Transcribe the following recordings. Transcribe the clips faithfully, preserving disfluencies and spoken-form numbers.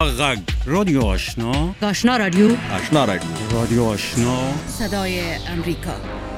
غگ رادیو آشنا آشنا رادیو آشنا رادیو رادیو آشنا صدای امریکا.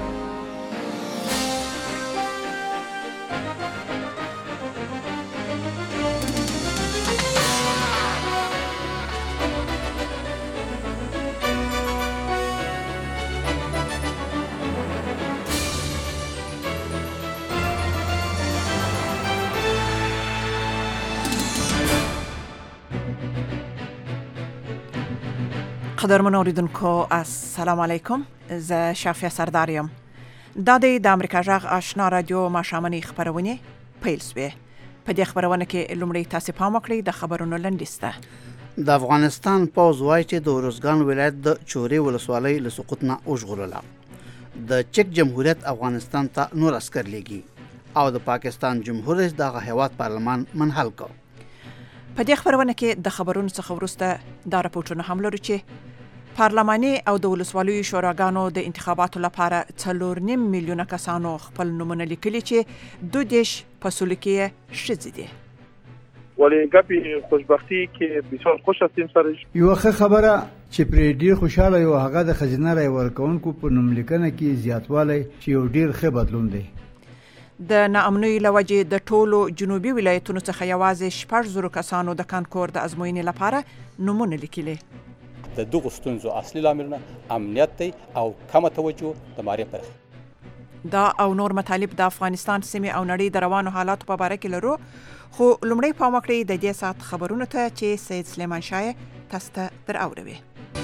قدرمن اوریدونکو السلام علیکم، زه شافیه سرداریم. دا د امریکا غږ آشنا رادیو ماښامنۍ خبرونه پیل شوې. په دې خبرونه کې لومړی تاسو پام وکړئ د خبرونو لنډیسته. د افغانستان پوځ وایي چې د اروزګان ولایت د چورې ولسوالۍ له سقوط نه وژغورله. د چک جمهوریت افغانستان ته نور عسکر لیږي او د پاکستان جمهور رئیس دغه هیواد پارلمان منحل کړ. په دې خبرونه کې د خبرونو څخه وروسته دا راپورټونه هم لرو چې پارلماني او د ولسوالیو شوراګانو د انتخاباتو لپاره څلور نیم میلیونه کسانو خپل نومونه لیکلي چې دو دیش فصول کې ښځې دي. ولی گپی خوشبختی که بسیار خوش هستیم سرش. یو ښه خبره چې پرې ډیر خوشاله یو هغه د خزینه رای ورکوونکو په نوملیکنه کې زیاتوالی چې یو ډیر ښه بدلون دی. د ناامنۍ له وجې د ټولو جنوبي ولایتونو څخه یوازې شپږ زرو کسانو د کانکور د ازموینې لپاره نومونه لیکلي. د دغو ستونزو اصلي لاملونه امنیت دی او کمه توجه د مالیې برخې. دا او نور مطالب د افغانستان سیمې او نړۍ د روانو حالاتو په باره کې لرو، خو لومړی پام وکړئ د دې ساعت خبرونو ته چې سید سلیمان شاه تاسو ته در اوروي.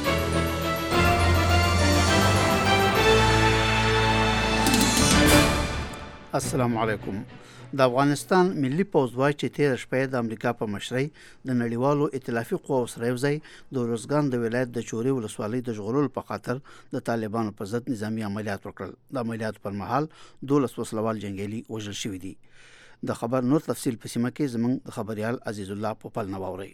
السلام علیکم. د افغانستان ملي پوځ وایي چې تیر شپه د امریکا په مشرۍ د نړیوالو ائتلافي قواو سره یوځای د اروزګان د ولایت د چورې ولسوالۍ د ژغورلو په خاطر د طالبانو په ضد نظامي عملیات وکړل. د عملیاتو پر مهال دولس وسلوال جنګیالي وژل شوي دي. د خبر نور تفصیل په سیمه کې زموږ د خبريال عزیز الله پوپل نواوري.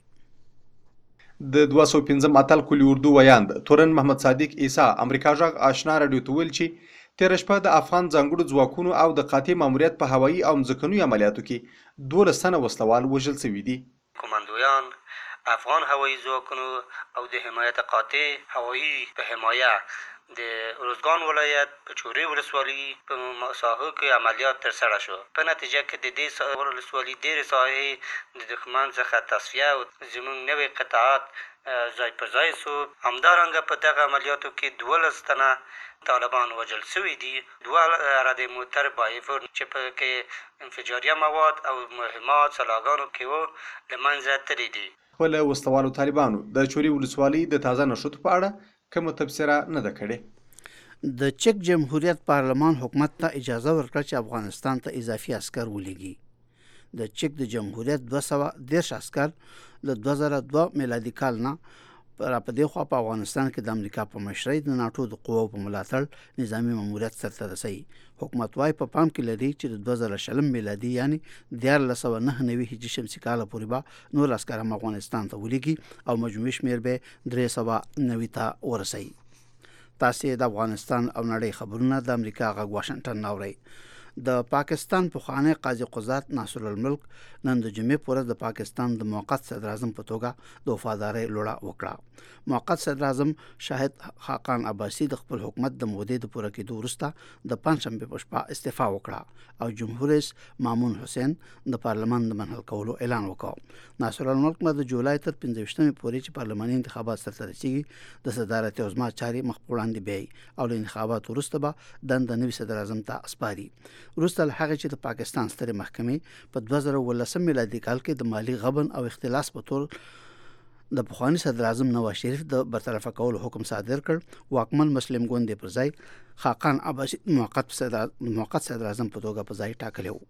د دوه سوه پنځم اتل کلی اردو ویاند تورن محمد صادق عیسی امریکا غږ آشنا رادیو ته ویل چې تیر شپه د افغان ځانګړو ځواکونو او د قاطع ماموریت په هوایي او ځمکني عملیاتو کې دولس تنه وسلوال وژل شوي دي. کمانډویان افغان هوایي ځواکونو او د حمایت قاطع هوایي په حمایه د اروزګان ولایت په چورې ولسوالۍ په ساحو کې عملیات ترسره شو. په نتیجه کې د دې ولسوالۍ ډېرې ساحې د دښمن څخه تصفیه او زموږ نوي قطعات ځای پر ځای سو. همدارنګه په دغه عملیاتو کې دولس تنه طالبان وژل شوي دي. دوه عرده موټر بایفور چې په کې انفجاریه مواد او مهمات سلاګانو کې وو له منځه تللي دي. خو له وسلوالو طالبانو د چورې ولسوالۍ د تازه نښتو په اړه کومه تبصره نه ده کړې. د چک جمهوریت پارلمان حکومت ته اجازه ورکړه چې افغانستان ته اضافي عسکر ولېږي. د چک د جمهوریت دوه سوه دېرش عسکر له دوه زره دوه میلادي کال نه را په دې خوا په افغانستان کې د امریکا په مشرۍ د ناټو د قواو په ملاتړ نظامي ماموریت سرته رسوي. حکومت وايي په پام کې لري چې د دوه زره شلم میلادي یعنی دیارلس سوه نهه نوي هجري شمسي کاله پورې به نور عسکر هم افغانستان ته ولېږي او مجموعي شمېر به درې سوه نوي ته ورسوي. تاسې د افغانستان او نړۍ خبرونه د امریکا غږ واشنګټن اورئ. د پاکستان پخوانی قاضي قضات ناصر الملک نن د جمعې په ورځ د پاکستان د موقت صدر اعظم په توګه د وفادارۍ لوړه وکړه. موقت صدر اعظم شاهد خاقان عباسي د خپل حکومت د مودې د پوره کېدو وروسته د پنجشنبې په شپه استعفا وکړه او جمهور رئیس مامون حسین د پارلمان د منحل کولو اعلان وکړ. ناصر الملک به د جولای تر پنځه ویشتمې پورې چې پارلماني انتخابات سرته رسیږي د صدارت عظما چارې مخ په وړاندې بیایي او له انتخاباتو وروسته به دنده نوي صدر اعظم ته سپاري. وروسته له هغې چې د پاکستان سترې محکمې په دوه زره اوولسم میلادي کال کې د مالي غبن او اختلاس په تور د پخواني صدر اعظم نواز شریف د برطرفه کولو حکم صادر کړ. واکمن مسلم ګوند پر ځای خاقان عباسي موقت صدر موقت صدر اعظم په توګه په ځای ټاکلی و.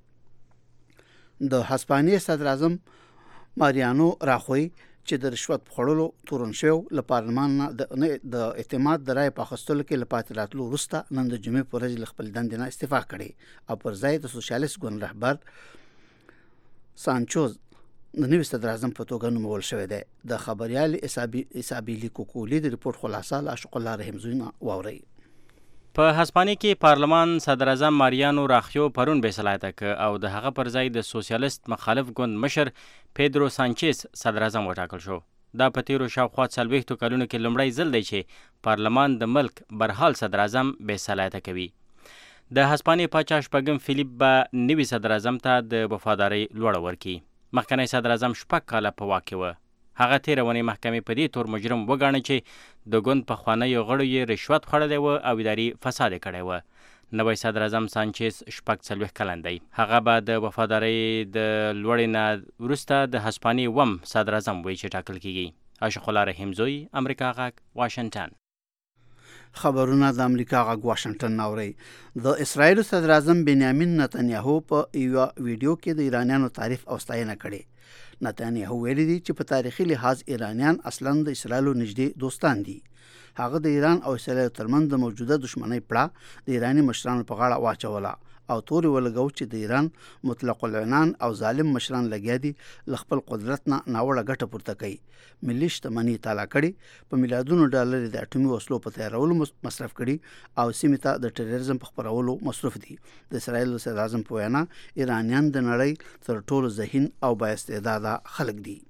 د هسپانیې صدر اعظم ماریانو راخوی چې د رشوت خوړلو تورن شو له پارلمان نه د اعتماد د رای په اخیستلو کې له پاتې راتلو وروسته نن د جمعې په ورځ له خپل دندې نه استعفا کړې او پر ځای د سوشلیست ګوند رهبر سانچوز د نوي صدر اعظم په توګه نومول شوی دی. د خبريال ایسابیلی کوکولی د ریپورت خلاصه له اشق الله رحمزونه واوري. په هسپانیا کې پارلمان صدر اعظم ماریانو راخیو پرون بې صلاحیته کړ او د هغه پر ځای د سوسیالیست مخالف ګوند مشر پیدرو سانچیز صدر اعظم وټاکل شو. دا په تیرو شاوخوا څلوېښتو کلونو کې لومړی ځل دی چې پارلمان د ملک برحال صدر اعظم بې صلاحیته کوي. د هسپانیا پاچا شپږم فیلیپ به نوي صدر اعظم ته د وفادارۍ لوړه ورکړي. مخکنی صدر اعظم شپږ کاله په واک کې وه. هغه تېره ونې محکمې په دې تور مجرم وګاڼه چې د ګوند پخوانیو غړو یې رشوت خوړلی و او اداري فساد یې کړی و. نوی صدر اعظم سانچیز شپږ څلوېښت کلن دی. هغه به د وفادارۍ د لوړې نه وروسته د هسپانیې وم صدر اعظم وي چې ټاکل کیږي. عاشق الله رحیمزوی، امریکا غږ، واشنګټن. خبرونه د امریکا غږ واشنګټن اوري. د اسرایل صدر اعظم بنیامین نتنیاهو په یو ویډیو کې د ایرانیانو تعریف او ستاینه کړې. نتنیاهو ویلي دي چې په تاریخي لحاظ ایرانیان اصلاً د اسرایلو نږدې دوستان دي. هغه د ایران او اسرایل ترمنځ د موجوده دښمنۍ پړه د ایراني مشرانو په غاړه واچوله او توري ولګو چې د ایران مطلق العنان او ظالم مشران لګیا دي له خپل قدرت نه ناوړه ګټه پورته کوي. ملي شتمني تالا کړي، په میلیارډونو ډالر د اټومي وسلو په تیارولو مصرف کړي او سیمې ته د ټیرریزم په خپرولو مصروف دي. د اسرایل صدر اعظم په وینا ایرانیان د نړۍ تر ټولو ذهین او بااستعداده خلک دي.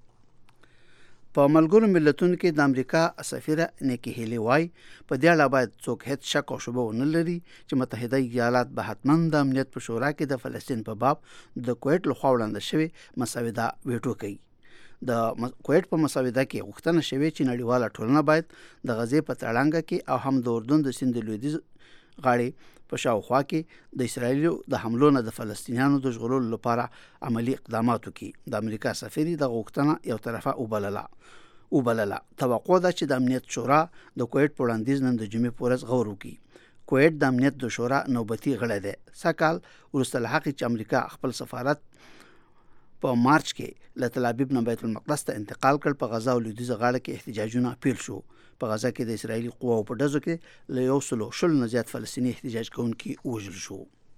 په ملګرو ملتونو کې د امریکا سفیره نیکی هیلی وای په دې اړه باید څوک هیڅ شک او شبهه ونه لري چې متحده ایالات به حتما د امنیت په شورا کې د فلسطین په باب د کویت لخوا وړاندې شوې مسوده ویټو کوي. د کویت په مسوده کې غوښتنه شوې چې نړیواله ټولنه باید د غزې په تړانګه کې او هم د اردن د سیند لویدیځ غاړې په شاوخوا کې د اسرایلو د حملو نه د فلسطینیانو د ژغورلو لپاره عملی اقدامات وکړي. د امریکا سفیر د غوښتنه یو طرفه وبلله وبلله توقع ده چې د امنیت شورا د کویت په وړاندیز نن د جمعې په ورځ غور وکړي. کویت د امنیت د شورا نوبتي غړی دی. سږ کال وروسته له هغې چې امریکا خپل سفارت په مارچ کې له تل ابیب نه بیت المقدس ته انتقال کړ، په غزا او لویدیځه غاړه کې احتجاجونه پیل شو. په غزا کې د اسرایلي قواو په ډزو کې له یو سلو شل نه زیات فلسطیني احتجاج کوونکي وژل شو.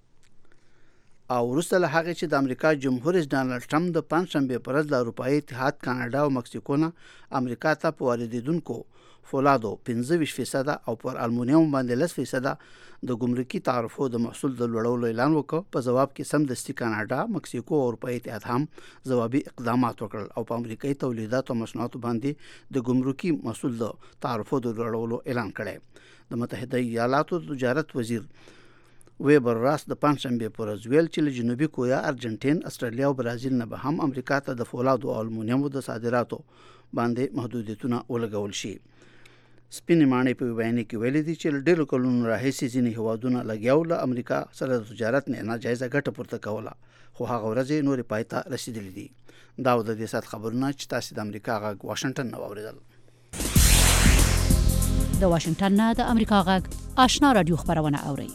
او وروسته له هغې چې د امریکا جمهور رئیس ډانلډ ټرمپ د پنجشنبې په ورځ له اروپایي اتحاد، کاناډا او مکسیکو نه امریکا ته په واردېدونکو فولادو پنځه ویشت فیصده او پر المونیم باندې لس فیصده د ګمرکي تعرفو د محصول د لوړولو اعلان وکړ. په جواب کې سمدستي کاناډا، مکسیکو او اروپایي اتحاد هم ځوابي اقدامات وکړل او په امریکایي تولیداتو او مصنوعاتو باندې د ګمرکي محصول د تعرفو د لوړولو اعلان کړی. د متحده ایالاتو تجارت وزیر ویبر راس د پنجشنبې په ورځ ویل چې له جنوبي کوریا، ارجنټین، استرالیا او برازیل نه به هم امریکا ته د فولادو او المونیمو د صادراتو باندې محدودیتونه ولګول شي. سپینې ماڼۍ په بیان کې ویلي دي چې له ډېرو کلونو راهیسې ځینې هیوادونه لګیاو له امریکا سره د تجارت نه ناجایزه ګټه پورته کوله، خو هغه ورځې نورې پای ته رسېدلې دي. دا د دې ساعت خبرونه چې تاسو د امریکا غږ واشنګټن نه واورېدل. د واشنګټن نه د امریکا غږ آشنا رادیو خبرونه اورئ.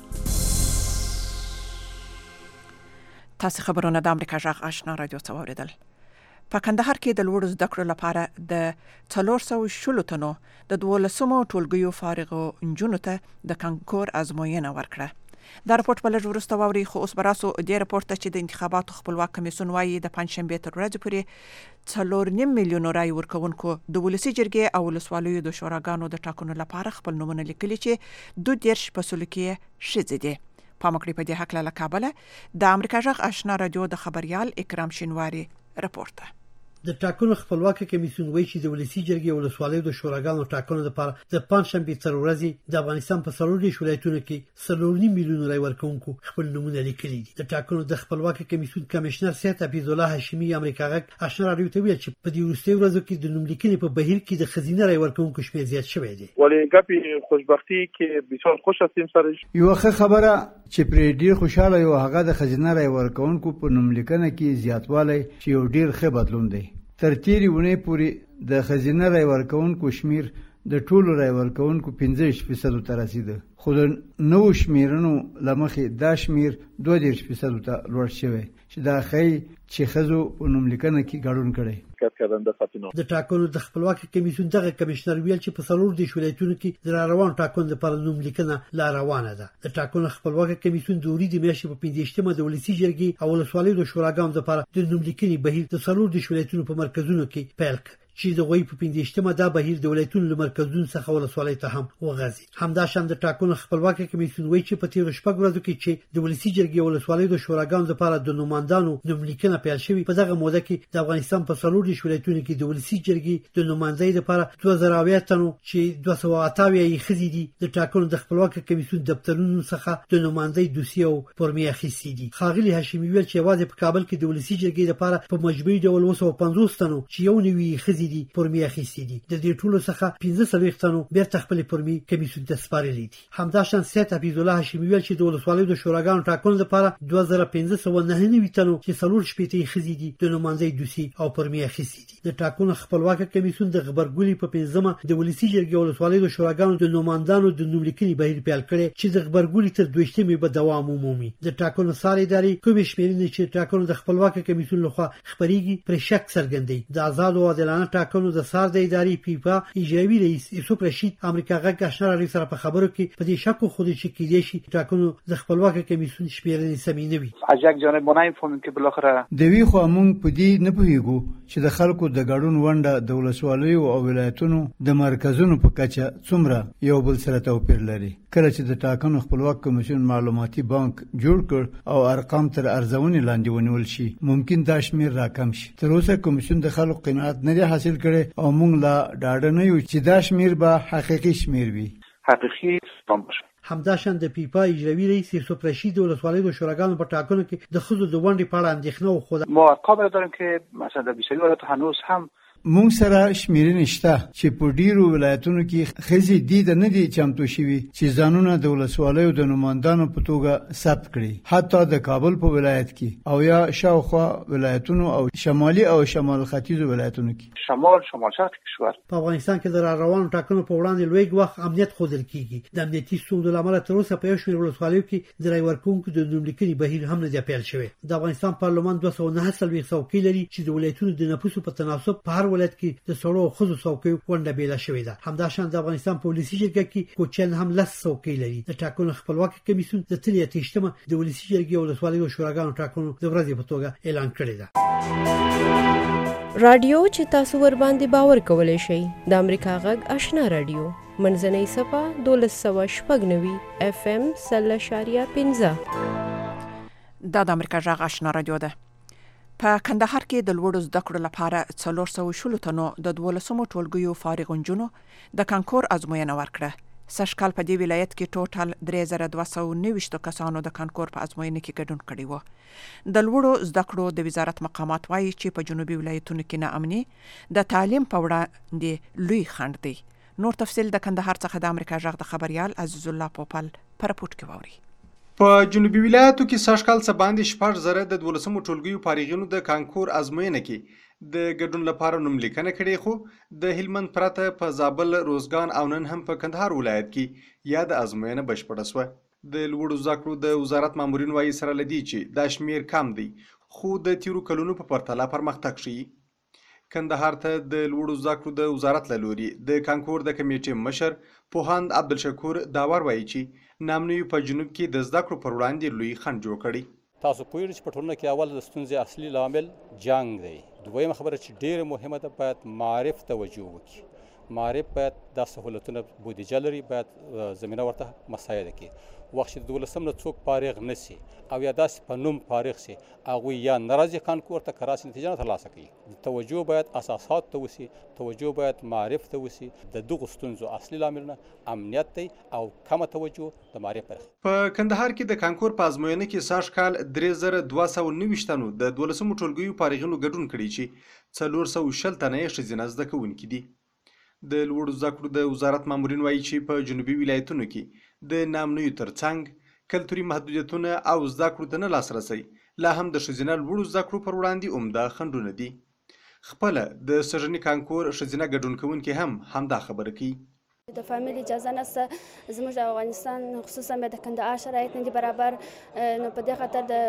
تاسو خبرونه د امریکا غږ آشنا رادیو څخه واورېدل. په کندهار کې د لوړو زده کړو لپاره د څلور سوه شلو تنو د دولسمو ټولګیو فارغو نجونو ته د کانکور ازموینه ورکړه. دا راپورټ په لږ وروسته واورئ، خو اوس به راسو دې راپورټ ته چې د انتخاباتو خپلواک کمیسیون وایي د پنجشنبې تر ورځې پورې څلور نیم میلیونو رای ورکوونکو د ولسي جرګې او ولسوالیو د شوراګانو د ټاکنو لپاره خپل نومونه لیکلي چې دوه دېرش په سلو کې ښځې دي. پام وکړئ په دې هکله له کابله د امریکا غږ آشنا رادیو د خبریال اکرام شینواري راپورټ ده. د ټاکنو خپلواک کمیسیون وایي چې د ولسي جرګې او ولسوالیو د شوراګانو ټاکنو لپاره د پنجشنبې تر ورځې د افغانستان په څلور دېرش ولایتونو کې څلور نیم میلیون رای ورکوونکو خپل نومونه لیکلي دي. د ټاکنو د خپلواک کمیسیون کمشنر سید حفیظ الله هاشمي امریکا غږ آشنا رادیو ته ویل چې په دې وروستیو ورځو کې د نوملیکنې په بهیر کې د ښځینه رای ورکوونکو شمېر زیات شوی دی. ولی ګپی خوشبختی کې بسیار خوش هستیم سرش. یو ښه خبره چې پرې ډیر خوشاله یو هغه د ښځینه رای ورکوونکو په نوملیکنه کې زیاتوالی چې یو ډیر ښه بدلون دی. تر تیرې اونۍ پورې د ښځینه رای ورکوونکو شمیر د ټولو رای ورکوونکو پنځه ویشت فیصدو ته رسیده، خو د نوو شمیرنو له مخې دا شمیر دوه دېرش فیصدو ته لوړ شوی چې دا ښیي چې ښځو په نوملیکنه کې ګډون کړی. د ټاکنو د خپلواک کمیسیون دغه کمشنر ویل چې په څلور دېرش ولایتونو کې د راروان ټاکنو لپاره نوملیکنه لا روانه ده. د ټاکنو خپلواک کمیسیون د وریدي میاشتې په پنځویشتمه د ولسي جرګې او ولسوالیو د شوراګانو لپاره د نوملیکنې بهیر د څلور دېرش ولایتونو په مرکزونو کې پیل کړ چې د غوي په پنځشتمه دا بهیر د ولایتونو له مرکزونو څخه ولسوالۍ ته هم وغځي. همداشان د ټاکنو خپلواکي کمیسیون وایي چې په تیرو شپږ ورځو کې چې د ولسی جرګې ولسوالۍ د شوراګانو لپاره د نوماندانو نوملیکنه پیل شوې، په دغه موده کې د افغانستان په څلور دېرش ولایتونو کې د ولسی جرګې د نوماندۍ لپاره دوه زره اویا تنو چې دوه سوه اته اویا یې ښځې دي د ټاکنو د خپلواکي کمیسیون دفترونو څخه د نوماندۍ دوسیه او فورمې اخیستې دي. ښاغلي هاشمي ویل چې یوازې په کابل کې د ولسی جرګې لپاره په مجموعي ډول اوه سوه پنځوس تنو چې یو نوي ښځې دي فورمې اخیستې دي. د دې ټولو څخه پنځه څلوېښت تنو بیرته خپلې فورمې کمیسیون ته سپارلې دي. همداشان سید حفیظ الله هاشمي ویل چې د ولسوالیو د شوراګانو ټاکنو لپاره دوه زره پنځه سوه نهه نوي تنو چې څلور شپېته یې ښځې دي د نوماندۍ دوسیې او فورمې اخیستې دي. د ټاکنو خپلواکه کمیسیون د غبرګولي په پنځمه د ولسی جرګې ولسوالیو د شوراګانو د نوماندانو د نوملیکنې بهیر پیل کړی چې د غبرګولي تر دویشتمې به دوام ومومي. د ټاکنو څار ادارې کومې شمېرنې چې ټاکنو د خپلواکه کمیسیون لخوا خپریږي پر شک څرګندوي. د آزاد او عادلانه ټاکنو د څار د ادارې پیپا اجرایي رئیس یوسف رشید امریکا غږ آشنا راډیو سره په خبرو کې په دې شک خو چې کېدای شي ټاکنو د خپلواکه کمیسیون شمېرنې سمې نه وي. از یک جانب ما نمی‌فهمیم که بالاخره دوی خو موږ په دې نه پوهیږو چې د خلکو د ګډون ونډه د ولسوالیو او ولایتونو د مرکزونو په کچه څومره یو بل سره توپیر لري. کله چې د ټاکنو خپلواک کمیسیون معلوماتي بانک جوړ کړ او ارقام تر ارزونې لاندې ونیول شي، ممکن دا شمیر راکم شي. تر اوسه کمیسیون د خلکو قناعت نه دی حاصل کړي او موږ لا ډاډه نه یو چې دا شمیر به حقیقي شمیر وي. حقیقي سم باشه. همداشان د پیپا اجرایي رئیس یوسف رشید د ولسوالیو د شوراګانو په ټاکنو کې د ښځو د ونډې په اړه اندېښنه وښوده. ما ارقام داریم که مثلا د بیسوي ولایتو هنوز هم مونږ سره شمیرنې شته چې په ډیرو ولایتونو کې ښځې دي د نه دي چمتو شوي چې ځانونه د ولسوالیو د نوماندانو په توګه ثبت کړي. حتی د کابل په ولایت کې او یا شاوخوا ولایتونو او شمالي او شمال ختیځو ولایتونو کې شمال شمال شرق کشور په افغانستان کې د روانو ټاکنو په وړاندې لوی وخت امنیت ښودل کیږي. د امنیتي ستونزو له امله تر اوسه په یو شمېر ولسوالیو کې د رای ورکوونکو د نوملیکنې بهیر هم نه دی پیل شوی. د افغانستان پارلمان دوه سوه نهه څلوېښت څوکۍ لري چې د ولایتونو د نفوسو په تناسب په هر ولایت کې د سړو او ښځو څوکۍ ونډه بیله شوې ده. همداشان د افغانستان په ولسي جرګه کې کوچیان هم لس څوکۍ لري. د ټاکنو خپلواکي کمیسیون د تلې اتهشتمه د ولسي جرګې او ولسوالیو شوراګانو ټاکنو د ورځې په توګه اعلان کړی ده. رادیو چې تاسو ور باندې باور کولای شئ د امریکا غږ آشنا رادیو منځنۍ صفه دولس سوه شپږ نوي اف ام سل اشاریه پنځه. دا د امریکا غږ آشنا رادیو ده. په کندهار کې د لوړو زده کړو لپاره څلور سوه شلو تنو د دولسمو ټولګیو فارغ نجونو د کانکور ازموینه ورکړه. سږ کال په دې ولایت کې ټوټل درې زره دوه سوه نوي کسانو د کانکور په ازموینه کې ګډون کړی و. د لوړو زده کړو د وزارت مقامات وایي چې په جنوبي ولایتونو کې ناامني د تعلیم په وړاندې لوی خنډ دی. نور تفصیل د کندهار څخه د امریکا غږ د خبريال عزیز الله پوپل پر راپورټ کې ووري. په جنوبي ولایتو کې سږ کال څه باندې شپږ زره د دولسمو ټولګیو فارغینو د کانکور ازموینه کې د ګډون لپاره نوملیکنه کړې، خو د هلمند پرته په زابل، روزګان او نن هم په کندهار ولایت کې یا د ازموینه بشپړه شوه. د لوړو زده کړو د وزارت مامورین وایي سره لدی چې دا شمیر کم دی، خو د تیرو کلونو په پرتله پرمختګ ښیي. کندهار ته د لوړو زده کړو د وزارت له لوري د کانکور د کمیټې مشر پوهاند عبدالشکور داور وایي چې نامنویو په جنوب کې د زده کړو پر وړاندې لوی خنډ جوړ کړی. تاسو پوهیږئ چې په ټولنه کې اول د ستونزې اصلي لامل جنګ دی. دویمه خبره چې ډیره مهمه ده، باید معرف توجه وکړي. معرف باید دا سهولتونه بودیجه لري، باید زمینه ورته مساعده کړي. وخت چې د دولسم نه څوک فارغ نشي او یا داسې په نوم فارغ شي، هغوی یا نه راځي کانکور ته، که راسي نتیجه نه ترلاسه کوي. توجه باید اساسات ته وسي، توجه باید معرف ته وسي. د دغو ستونزو اصلي لاملونه امنیت دی او کمه توجه د معرف برخه. په کندهار کې د کانکور په ازموینه کې سږ کال درې زره دوه سوه نوي تنو د دولسمو ټولګیو فارغینو ګډون کړی چې څلور سوه شل تنه یې ښځینه زده کوونکي دي. د لوړو زده کړو د وزارت مامورین وایي چې په جنوبي ولایتونو کې د نامنویو ترڅنګ کلتوري محدودیتونه او زده کړو ته نه لاسرسی لا هم د ښځینه لوړو زده کړو پر وړاندې عمده خنډونه دي. خپله د سږني کانکور ښځینه ګډون کوونکي هم همدا خبره کوي. د فامیل اجازه نشته، زموږ د افغانستان خصوصا د کندهار شرایط نه دي برابر، نو په دې خاطر د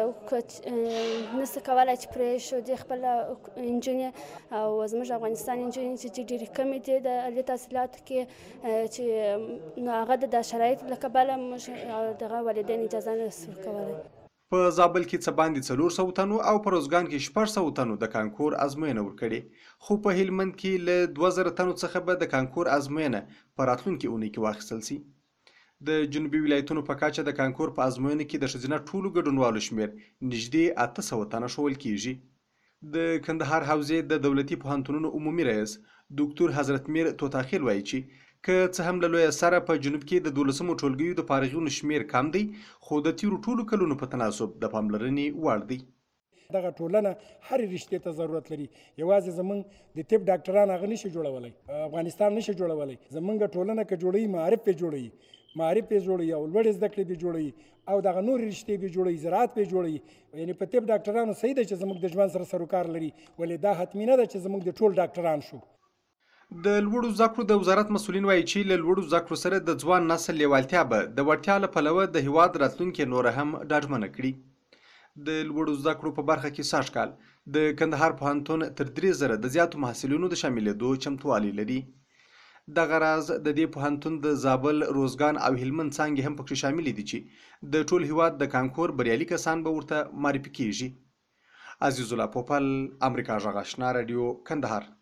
نشي کولای چې پرېښودي خپل نجونې او زموږ افغانستان نجونې چې ډېرې کمې دي د عالي تحصیلاتو کې، چې نو هغه د شرایطو له کبله موږ دغه والدین اجازه نشو کولی. په زابل کې څه باندې څلور سوه تنو او په روزګان کې شپږ سوه تنو د کانکور ازموینه ورکړې، خو په هلمند کې له دوه زره تنو څخه به د کانکور ازموینه په راتلونکي اونۍ کې واخیستل شي. د جنوبي ولایتونو په کچه د کانکور په ازموینه کې د ښځینه ټولو ګډونوالو شمېر نږدې اته سوه تنه ښوول کیږي. د کندهار حوزې د دولتي پوهنتونونو عمومي رئیس ډاکټر حضرت میر توتاخیل وایي چې که څه هم له لویه سره په جنوب کې د دولسمو ټولګیو د فارغینو شمېر کم دی، خو د تیرو ټولو کلونو په تناسب د پاملرنې وړ دی. دغه ټولنه هر رشتې ته ضرورت لري. یوازې زمونږ د طب ډاکټران هغه نشي جوړولی، افغانستان نشي جوړولی. زمونږ ټولنه که جوړوي معارف پې جوړوي، معارف پې جوړوي او لوړې زده کړې پې جوړوي او دغه نور رشتې پې جوړوي، زراعت پې جوړوي. یعنې په طب ډاکټرانو صحیح ده چې زموږ د ژوند سره سروکار لري، ولې دا حتمي نه ده چې زموږ د ټول ډاکټران شو. د لوړو زده کړو د وزارت مسؤلین وایي چې له لوړو زده کړو سره د ځوان نسل لیوالتیا به د وړتیا له پلوه د هیواد راتلونکې نوره هم ډاډمنه کړي. د لوړو زده کړو په برخه کې سږ کال د کندهار پوهنتون تر درې زره د زیاتو محصلینو د شاملېدو چمتووالی لري. دغه راز د دې پوهنتون د زابل، روزګان او هلمند څانګې هم پکې شاملې دي چې د ټول هیواد د کانکور بریالي کسان به ورته معرفي کیږي. عزیز الله پوپل، امریکا غږ آشنا رادیو، کندهار.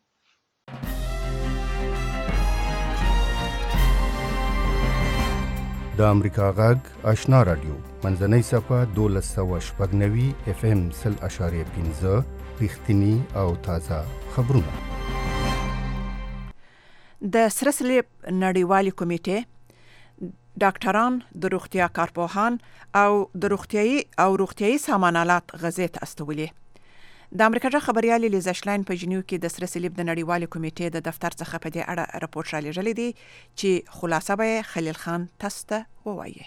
د امریکا غږ آشنا رادیو منځنۍ صفحه دولس سوه شپږ نوي اف ام سل اشاریه پنځه رښتیني او تازه خبرونه. د سره صلیب نړیوالې کمیټې ډاکټران، د روغتیا کارپوهان او د روغتیايي او روغتیايي سامانالات غزې ته استولې. د امریکا جا خبريالي لیزا شلاین په جنیو کې د سره صلیب د نړیوالې کمیټې د دفتر څخه په دې اړه راپور را لېږلی دی چې خلاصه به خلیل خان تاسو ته ووایي.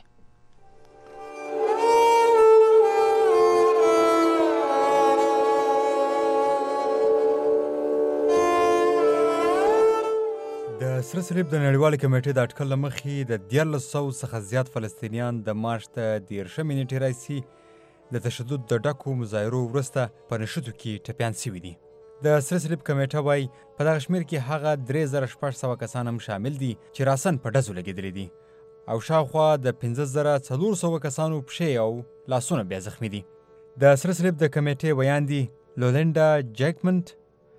د سره صلیب د نړیوالې کمیټې د اټکل له مخې د دیارلس سوو څخه زیات فلسطینیان د مارچ ته دېرشمې نېټې راهیسې د تشدد د ډکو مظاهرو وروسته په نښتو کې ټپیان سوي دي. د سره صلیب کمیټه وایي په دغه شمېر کې هغه درې زره شپږ سوه کسان هم شامل دي چې راسن په ډزو لګېدلي دي او شاوخوا د پنځه زره څلور سوه کسانو پښې او لاسونه بیا زخمي دي. د سره صلیب د کمیټې ویان دي لولینډا جیکمنټ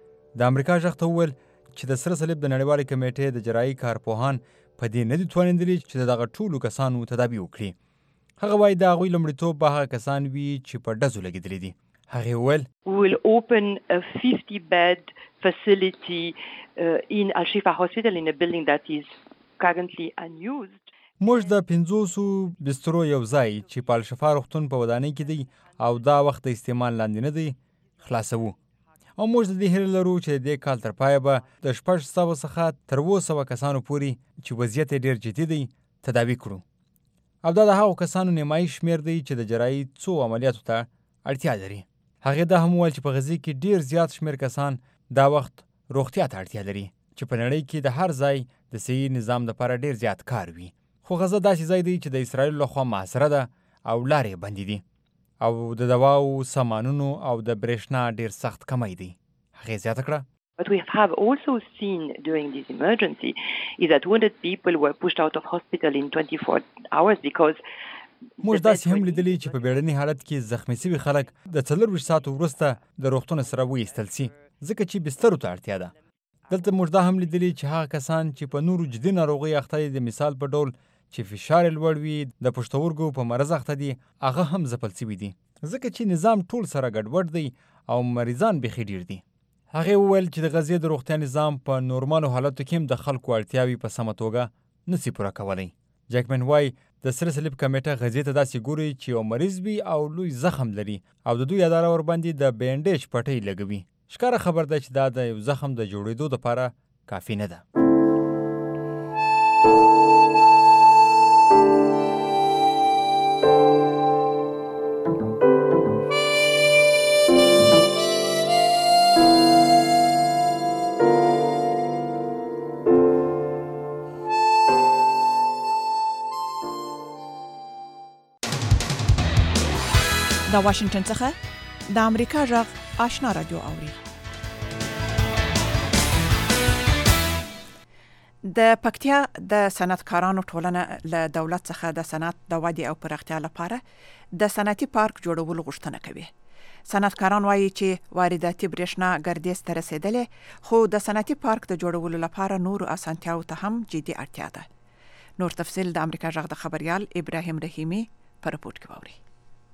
د امریکا غږ ته وویل چې د سره صلیب د نړیوالې کمیټې د جراحي کارپوهان په دې نه دي توانېدلي چې د دغه ټولو کسانو تدابي وکړي. هغه وایي د هغوی لومړیتوب به هغه کسان وي چې په ډزو لګېدلي دي. هغې وویل We will open a fifty bed facility uh, in Al-Shifa Hospital in a building that is currently unused. موږ د پنځوسو بسترو یو ځای چې په الشفا روغتون په ودانۍ کې دی او دا وخت د استعمال لاندې نه دی خلاصوو او موږ د دې هیله لرو چې د دې کال تر پایه به د شپږ سوه څخه تر اووه سوه کسانو پورې چې وضعیت یې ډېر جدي دی تداوي کړو او دا د هغو کسانو نیمایي شمېر دی چې د جراحي څو عملیاتو ته اړتیا لري. هغې دا هم وویل چې په غزې کې ډېر زیات شمېر کسان دا وخت روغتیا ته اړتیا لري چې په نړۍ کې د هر ځای د صحي نظام لپاره ډېر زیات کار وي. خو غزه داسې ځای دی چې د اسرائیلو لخوا محاصره ده او لارې بندې دي او د دواو، سامانونو او د برېښنا ډېر سخت کمی دی. هغې زیاته کړه What we have also seen during this emergency is that wounded people were pushed out of hospital in twenty-four hours because موږ داسې هم لیدلي چې په بیړني حالت کې زخمي سوي خلک د څلرویشت ساعتو وروسته د روغتون سره وایستل سي ځکه چې بسترو ته اړتیا ده. دلته موږ دا هم لیدلي چې هغه کسان چې په نورو جدي ناروغۍ اخته دي د مثال په ډول چې فشار یې لوړ وي، د پښتورګو په مرض اخته دي، هغه هم ځپل سوي دي ځکه چې نظام ټول سره ګډوډ دی او مریضان بیخي ډېر دي. هغې وویل چې د غزې د روغتیا نظام په نورمالو حالاتو کې هم د خلکو اړتیاوې په سمه توګه نسي پوره کولی. جیکمن وایي د سره صلیب کمیټه غزې ته داسې ګوري چې یو مریض وي او لوی زخم لري او د دوی اداره ورباندې د بینډیج پټۍ لګوي. ښکاره خبر ده چې دا د یو زخم د جوړېدو دپاره کافي نه ده. د واشنگټن څخه د امریکا غږ آشنا رادیو اوري. د پکتیا د صنعتکارانو ټولنه له دولت څخه د صنعت د ودې او پراختیا لپاره د صنعتي پارک جوړولو غوښتنه کوي. صنعتکاران وایي چې وارداتي برېښنا ګردیز ته رسیدلې، خو د صنعتي پارک د جوړولو لپاره نورو اسانتیاو ته هم جدي اړتیا ده. نور تفصیل د امریکا غږ د خبريال ابراهیم رحیمی په رپورټ کې ووري.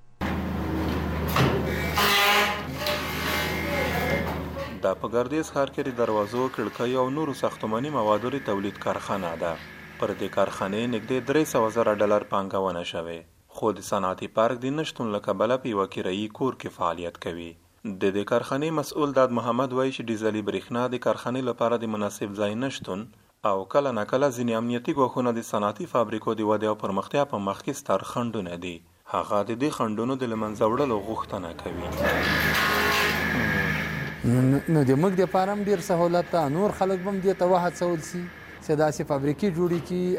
د په ګردیز ښار کې د دروازو، کړکۍ او نورو ساختماني موادو تولید کارخانه ده. پر دې کارخانې نږدې درې سوه زره ډالر پانګونه شوې، خو د صنعتي پارک د نشتون له کبله په یوه کرایي کور کې فعالیت کوي. د دې کارخانې مسؤل داد محمد وایي چې ډیزلي برېښنا د کارخانې لپاره د مناسب ځای نشتون او کله ناکله ځینې امنیتي ګواښونه د صنعتي فابریکو د ودې او پرمختیا په مخ کې ستر خنډونه دي. هغه د دې خنډونو د له منځه وړلو غوښتنه کوي. نو د موږ دپاره هم ډېر سهولت ده، نور خلک به هم دې ته وهڅول سي چې داسې فابریکې جوړې کړي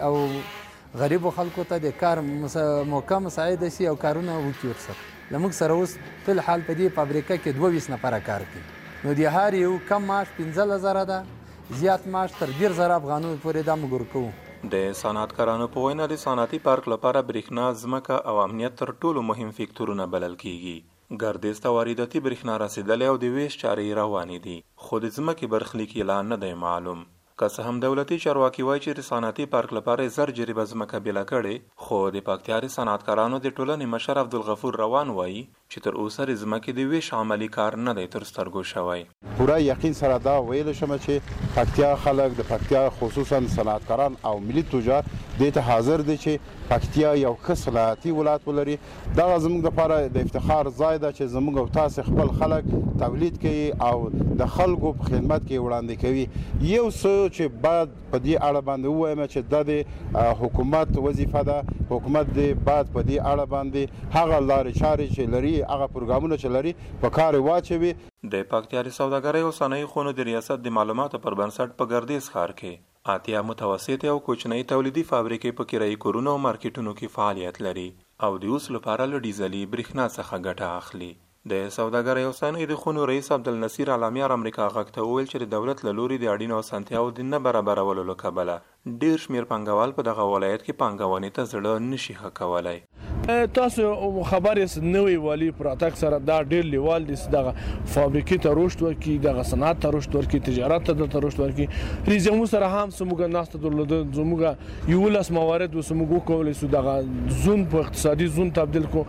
او غریبو خلکو ته د کار موقع مساعده سي او کارونه وکړي ورسره. له موږ سره اوس فی الحال په دې فابریکه کې دوه ویس نفره کار کوي، نو د هر یو کم معاش پنځلس زره ده، زیات معاش تر ډېر زره افغانو پورې دا موږ ورکوو. د صنعتکارانو په وینا د صنعتي پارک لپاره برېښنا، ځمکه او امنیت تر ټولو مهم فکتورونه بلل کیږي. ګردیز ته وارداتي برېښنا رسیدلې او د ویش چارې روانې دي، خو د ځمکې برخلیک یې لا نه دی معلوم. که څه هم دولتي چارواکي وایي چې د صنعتي پارک لپاره زر جریبه ځمکه بیله کړې، خو د پکتیا د صنعتکارانو د ټولنې مشر عبدالغفور روان وایي چې تر اوسه د ځمکې د ویش عملي کار نه دی تر سترګو شوی. پوره یقین سره دا ویلی شم چې پکتیا خلک د پکتیا خصوصا صنعتکاران او ملي تجار دې ته حاضر دي چې پکتیا یو ښه صنعتي ولایت ولري. دغه زموږ دپاره د افتخار ځای ده چې زموږ او تاسې خپل خلک تولید کوي او د خلکو په خدمت کې وړاندې کوي. یو څه چې باید په دې اړه باندې ووایم چې دا د حکومت وظیفه ده، حکومت دې باید په دې اړه باندې هغه لارې چارې چې لري، هغه پروګرامونه چې لري په کار واچوي. د پکتیا د سوداګرۍ او صنایعو خونو د ریاست د معلوماتو پر بنسټ په ګردیز ښار کې اتیا متوسطې او کوچنۍ تولیدي فابریکې په کرایي کورونو او مارکیټونو کې فعالیت لري او د اوس لپاره له ډیزلي برېښنا څخه ګټه اخلي. د سوداګرۍ او صنایعو د خونو رئیس عبدالنصیر علامیار امریکا غږ ته وویل چې د دولت له لوري د اړینو اسانتیاوو د نه برابرولو له کبله ډېر شمېر پانګوال په دغه ولایت کې پانګونې ته زړه نشي ښه کولی. تاسو خبر یاست نوې والي پراتک سره دا ډېر لیوال دي دغه فابریکې ته رشد ورکړي، دغه صنعت ته رشد ورکړي، تجارت ته دلته رشد ورکړي. ریزمو سره هم زموږ ناسته درلوده، زموږ یولس موارد و زموږ وکولی سو دغه زون په اقتصادي زون تبدیل کو،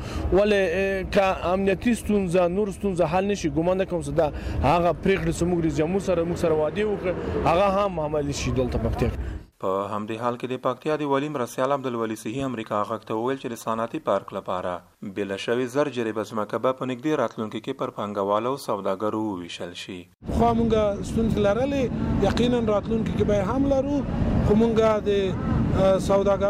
ولې که امنیتي ستونزه نور ستونزه حل نشي ګمان نه کوم چې دا هغه پرېکړې زموږ ریزمو سره موږ سره وعدې وکړه هغه هم عملي شي دلته پکتیا. په همدې حال کې د پکتیا د والي مرستیال عبدالولي صحي امریکا غږ ته وویل چې د صنعتي پارک لپاره بیله شوې زر جریبه ځمکه به په نږدې راتلونکي کې پر پانګوالو او سوداګرو وویشل شي. خو موږ ستونزې لرلې، یقینا راتلونکي کې به هم لرو، خو موږ د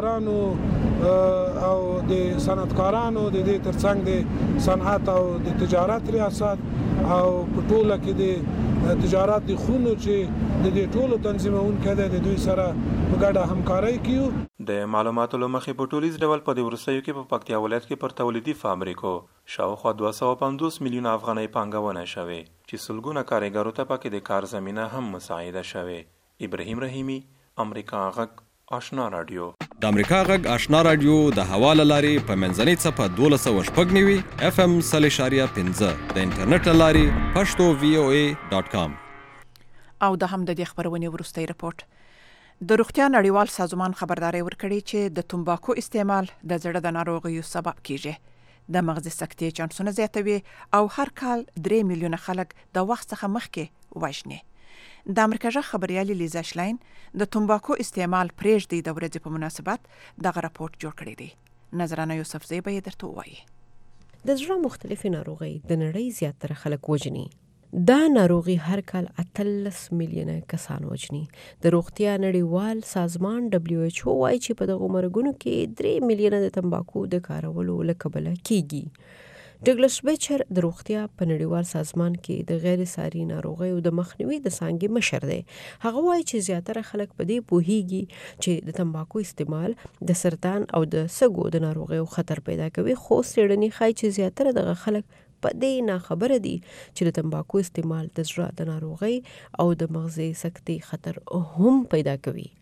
سوداګرانو او د صنعتکارانو د دې ترڅنګ د صنعت او د تجارت ریاست او په ټوله کې د تجارت د خونو چې د دې ټولو تنظیمونکي د دوی سره په ګډه همکاري کوي. د معلوماتو له مخې په ټولیز ډول په دې وروستیو کې په پکتیا ولایت کې پر تولیدي فابریکو شاوخوا دوه سوه پنځوس میلیونه افغانۍ پانګونه شوې چې سلګونه کارګرو ته پکې د کار زمینه هم مساعده شوې. ابراهیم رحیمی، امریکا غږ، آشنا رادیو. د امریکا غږ آشنا رادیو د هوا له لارې په منځنۍ څپه دولس سوه شپږ نوي اف ام سل اشاریه پنځه د انټرنیټ له لارې پښتو وی او ای ډاټ کام. او د هم د دې خبرونې وروستی رپورټ. د روغتیا نړیوال سازمان خبرداري ورکړي چې د تمباکو استعمال د زړه د ناروغیو سبب کیږي، د مغز سکتې چانسونه زیاتوي او هر کال درې میلیونه خلک د وخت څخه مخکې وژني. د امریکا غږ خبريالي لیزا شلاین د تمباکو استعمال پرېږدي د ورځې په مناسبت دغه راپورټ جوړ کړی دی. نظرانه یوسفزۍ به یې درته ووایي. د زړه مختلفې ناروغۍ د نړۍ زیاتره خلک وژني. دا ناروغي هر کال اتلس میلیونه کسان وژني. د روغتیا نړیوال سازمان دبلیو ایچ او وايي چې په دغه مرګونو کې درې میلیونه د تمباکو د کارولو له کبله کیږي. ډګلس بیچر د روغتیا په نړیوال سازمان کې د غیر ساري ناروغیو د مخنیوي د څانګې مشر دی. هغه وایي چې زیاتره خلک په دې پوهیږي چې د تمباکو استعمال د سرطان او د سږو د ناروغیو خطر پیدا کوي، خو څېړنې ښایي چې زیاتره دغه خلک په دې ناخبره دي چې د تمباکو استعمال د زړه د ناروغۍ او د مغزي سکتې خطر هم پیدا کوي.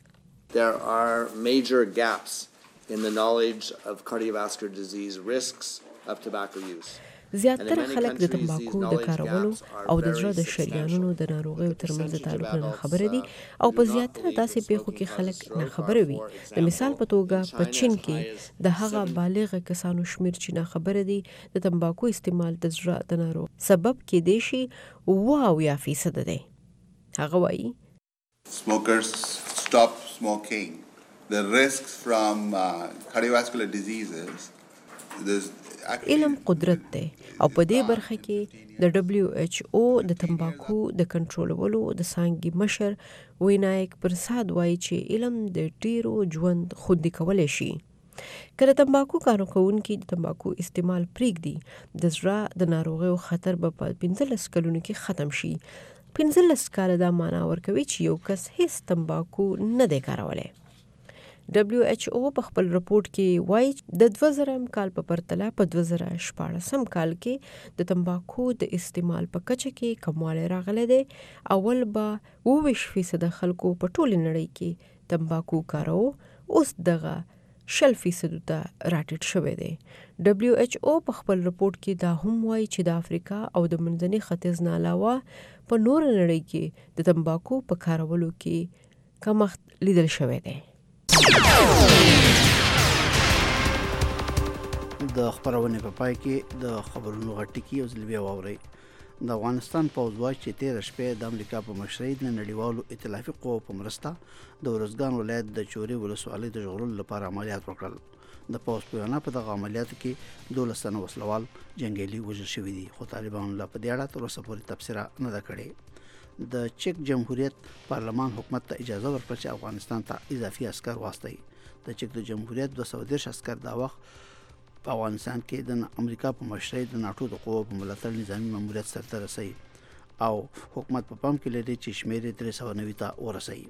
There are major gaps in the knowledge of cardiovascular disease risks of tobacco use. زیاتره خلک د تمباکو د کارولو او د زړه د شریانونو د ناروغیو ترمنځ تعلق نه خبره دي او په زیاتره داسې پیښو کې خلک نه خبره وي. د مثال په توګه په چین کې د هغه بالغ کسانو شمیر چې نه خبره دي د تمباکو استعمال د زړه د ناروغ سبب کېدای شي واو یا فیصد دی. هغه وایي Smokers stop smoking. The risks from uh, cardiovascular diseases there's علم قدرت دی او په دې برخه کې د دبليو ایچ او د تمباکو د کنټرولولو د څانګې مشر وینایک پرساد وایي چې علم د ډیرو ژوند خوندي کولی شي. کله تمباکو کاروونکي د تمباکو استعمال پرېږدي د زړه د ناروغیو خطر به په پنځلس کلونو کې ختم شي. پنځلس کاله دا معنا ورکوي چې یو کس هیڅ تمباکو نه دی کارولی. دبليو ایچ او په خپل رپورت کې وایي د دوه زره کال په پرتله په دوه زره شپاړسم کال کې د تمباکو د استعمال په کچه کې کموالی راغلی دی. اول به اووه ویشت فیصد خلکو په ټولې نړۍ کې تمباکو کارو، اوس دغه شل فیصدو ته راټیټ شوی دی. دبليو ایچ او په خپل رپورت کې دا هم وایي چې د افریقا او د منځني ختیځ نه علاوه په نور نړۍ کې د تمباکو په کارولو کې کمښت لیدل شوی دی. د خبرونې په پای کې د خبرونو غټکی او ځلبیا واوري. د افغانستان پوځ وايي چې تیر شپه د امریکا په مشرۍ د نړیوالو ائتلافي قوو په مرسته د ورزګان ولایت د چوري ولسوالۍ د ژغورلو لپاره عملیات وکړل. د پوځ په وینا په دغه عملیاتو کې دولس تنه وسلوال جنگیالي وژل شوي دي، خو طالبانو لا په دې اړه تر اوسه پورې تبصره نه ده کړې. د چک جمهوریت پارلمان حکومت ته اجازه ورکړه چې افغانستان ته اضافي عسكر واستوي. د چک د جمهوریت دوه سوه دېرش عسكر دا وخت په افغانستان کې د امریکا په مشرۍ د ناټو د قوو په ملاتړ نظامي ماموریت سرته رسوي او حکومت په پام کې لري چې شمېر یې درې سوه نوي ته ورسوي.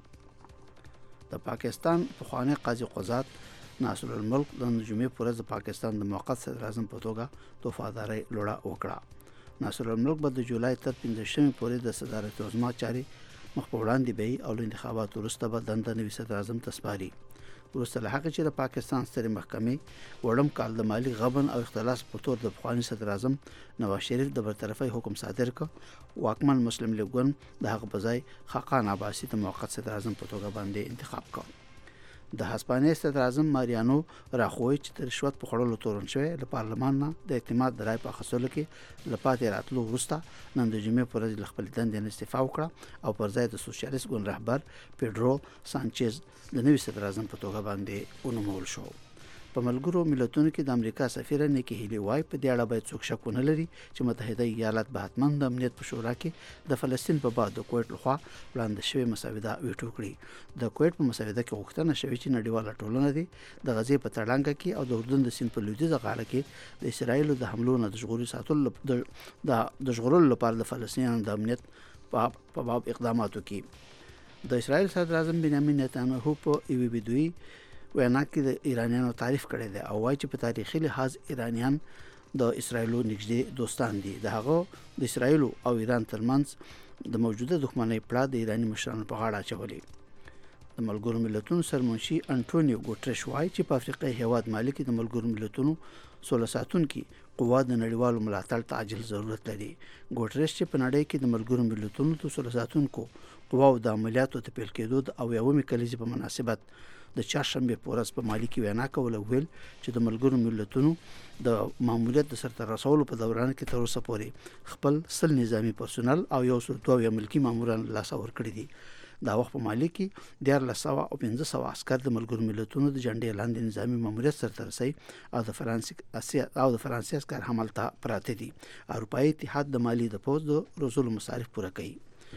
د پاکستان پخوانی قاضي قضات ناصر الملک د جمعې په ورځ د پاکستان د موقت صدر اعظم په توګه د وفادارۍ لوړه وکړه. ناصر الملک به د جولای تر پنځویشتمې پورې د صدارت عظما چارې مخ په وړاندې بیي او له انتخاباتو وروسته به دنده نوي صدر اعظم ته سپاري. وروسته له هغه چې د پاکستان سترې محکمې وړم کال د مالی غبن او اختلاس په تور د پخواني صدر اعظم نواز شریف د برطرفۍ حکم صادر کړ، واکمن مسلم لیګ ګوند د هغه په ځای خاقان عباسي د موقت صدر اعظم په توګه باندې انتخاب کړ. د هسپانیا صدر اعظم ماریانو راخوي چې د رشوت په خوړلو تورن شوی له پارلمان نه د اعتماد د رای په اخیستلو کې له پاتې راتلو وروسته نن د جمعې په ورځ له خپل دندې نه استعفا وکړه او پر ځای د سوسیالیست ګوند رهبر پیډرو سانچز د نوي صدر اعظم په توګه باندې ونومول شو. په ملګرو ملتونو کې د امریکا سفیر نیکی هیلی وای په دې اړه باید څوک شک ونه لري چې متحده ایالات به حتماً د امنیت په شورا کې د فلسطین په باب د کویت لخوا وړاندې شوې مسوده ویټو کړي. د کویت په مسوده کې غوښتنه شوې چې نړیواله ټولنه دي د غزې په تړانګه کې او د اردن د سیند په لویدیځه غاړه کې د اسرایلو د حملو نه د ژغوري ساتلو د د ژغورلو لپاره د فلسطینیانو د امنیت په باب اقداماتو کې. د اسرایل صدر اعظم بنیامین نتانیاهو په یوې ویډیویي وینا کې د ایرانیانو تعریف کړی دی او وایي چې په تاریخي لحاظ ایرانیان د اسرایلو نږدې دوستان دي. د هغه د اسرایلو او ایران ترمنځ د موجوده دښمنۍ پړه د ایراني مشرانو په غاړه اچولې. د ملګرو ملتونو سرمنشي انټونیو ګوټرش وایي چې په افریقایي هیواد مالي کې د ملګرو ملتونو سوله ساتونکي قوا د نړیوالو ملاتړ ته عاجل ضرورت لري. ګوټرش چې په نړۍ کې د ملګرو ملتونو د سوله ساتونکو قواو د عملیاتو ته پیل کېدو او یومي کلیزې په مناسبت د چهارشنبه په ورځ په مالي کې وینا کوله ویل چې د ملګرو ملتونو د ماموریت د سرته رسولو په دوران کې تر اوسه پورې خپل سل نظامی پرسونل او یو سل دوه ملکی ماموران لاس اور کړی دي. دا وخت په مالي کې دیارلس سوه او پنځه سوه عسکر د ملګرو ملتونو د جنډې لاندې نظامی ماموریت سرته رسوي او د فرانسې او د فرانسې عسکر همالته پراته دي. اروپایي اتحاد د مالي د پوځ د روزلو مصارف پوره کوي.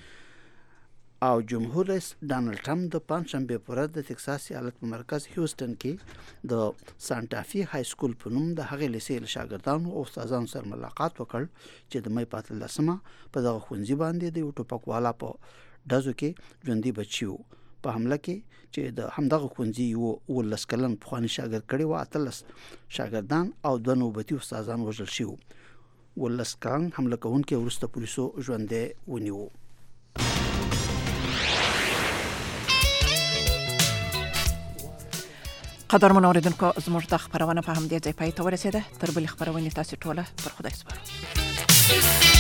او جمهور رئیس ډانلډ ټرمپ د پنځشنبه په ورځ د تکساس ایالت په مرکز هیوستن کې د سانټافي های سکول په نوم د هغې لیسې له شاګردانو او استادانو سره ملاقات وکړ چې د مې په اتلسمه په دغه ښوونځي باندې د یو ټوپکوالا په ډزو کې ژوندي بچي وو. په حمله کې چې د همدغه ښوونځي یو اوولس کلن پخواني شاګرد کړی و، اتلس شاګردان او دوه نوبتي استادان وژل شوي وو. اوولس کلن حمله کوونکي وروسته پولیسو ژوندی ونیوه. قدرمن اوریدونکو زموږ د خبرونه په همدې ځای پای ته ورسېده. تر بلې خبرونې تاسو ټوله پر خدای سپارو.